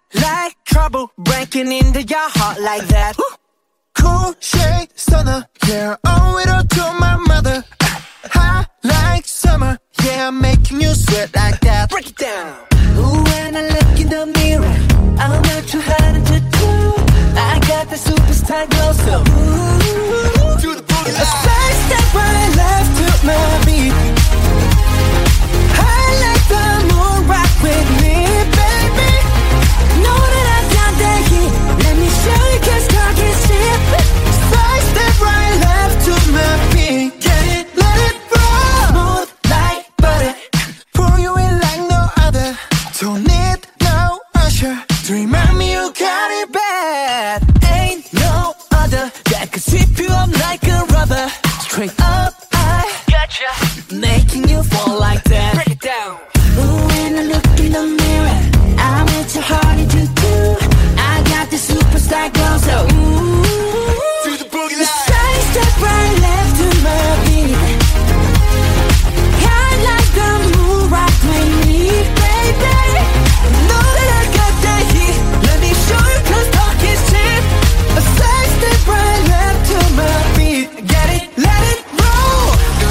Like trouble breaking into your heart like that. Cool shade stunner, yeah, owe it all to my mother. Hot like summer, yeah, I'm making you sweat like that. Break it down. Ooh, when I look in the mirror, I'm not too hard to do. I got the superstar glow, so ooh, Do the boogie a side step right left to my beat. I like the moon rock with me, baby. Know that I got that heat. Let me show you 'cause talk is cheap. Side step right left to my beat. Get it, let it roll. Smooth like butter. Pour you in like no other. Don't need no usher to remind me you got it bad. Ain't no other that could sweep you up like a rubber. Straight up, I gotcha, making you fall like that. Break it down. Ooh, when I look in the mirror, I'm with your heart to do. I got the superstar glow, so ooh, Do the boogie the line. side step right left to my beat. I like the moon rock with me, baby. Know that I got that heat. Let me show you 'cause talk is cheap. A side step right left to my beat. Get it, let it roll.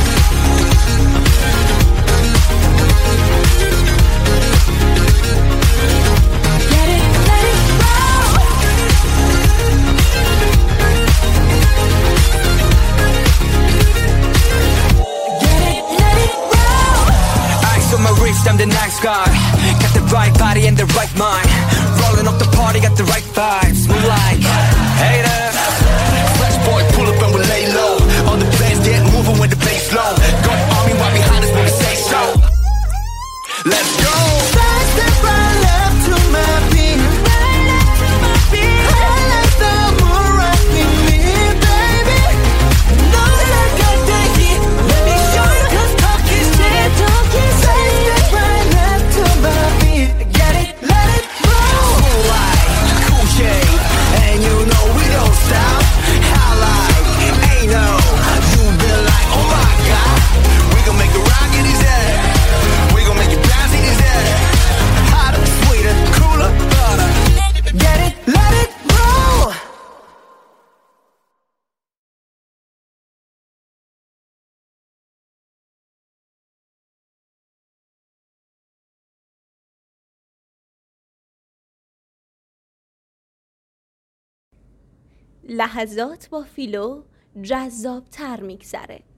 Get it, let it roll. Get it, let it roll. Ice on my wrist, I'm the nice guy. Got the right body and the right mind. Rolling up the party, got the right vibes. Move like haters. Fresh boy, pull up and we lay low. All the bands get moving when the bass low. Go army right behind us when we say so. Let's go. Side step right left to my beat. I like the moon rock with me, baby. Know that I got that heat. Let me show you 'cause talk is cheap. Side step right left to my beat. Get it, let it roll. Cool like, cool shade. And you know we don't stop. High like, ain't no. You been like, oh my god. We gon' make it rock in his head. We gon' make it bounce in his head. Hotter, sweeter, cooler, butter. Get it, let it roll. لحظات با فیلو جذاب تر میگذره.